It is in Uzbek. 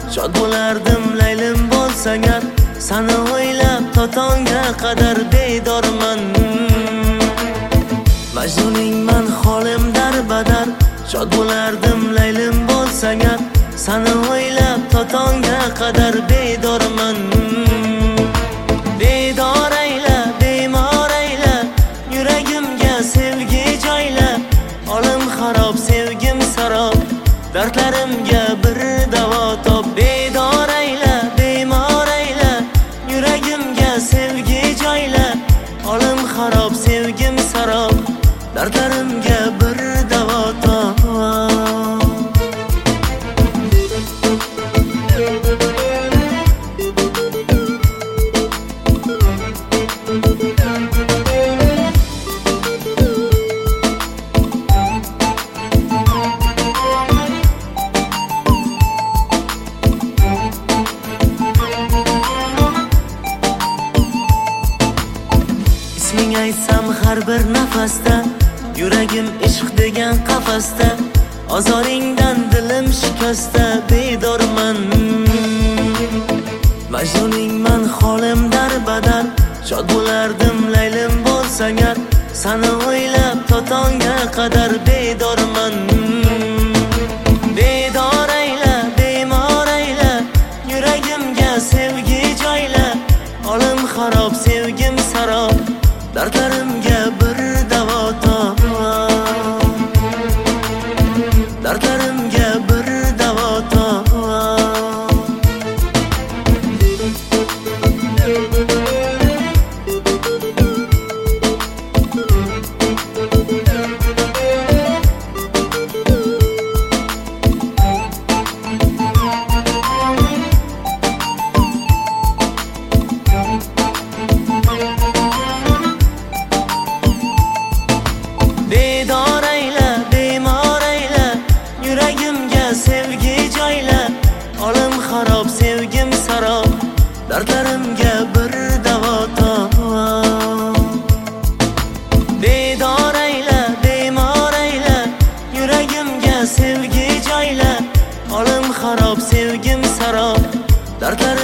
shod bo'lardim laylim bo'lsang gar. Seni o'ylab totonga qadar bedorman. Majnuningman holim darbadar, shod bo'lardim laylim bo'lsang gar. Seni o'ylab totonga qadar bedorman. Bedor ayla, bemor ayla, yuragimga sevgi joyla. Olim xarob, sevgim sarob, dardlarimga bir davo top. Bedor ayla, bemor ayla, yuragimga sevgi joyla. Olim xarob, sevgim sarob, dardlarimga bir davo top. Isming aytsam har bir nafasda, yuragim ishq degan qafasda. Ozoringdan dilim shikasta, bedorman. Majnuningman holim darbadar, shod bo'lardim laylim bo'lsang gar. Seni o'ylab totonga qadar bedorman. Bedor ayla, bemor ayla, yuragimga sevgi joyla. Olim xarob, sevgim sarob, dardlarimga bir davo top. Dardlarimga bir davo top. Bedor ayla, bemor ayla, yuragimga sevgi joyla. Olim xarob, sevgim sarob, dardlarimga bir davo top. Bedor ayla, bemor ayla, yuragimga sevgi joyla. Olim xarob, sevgim sarob, dardlarimga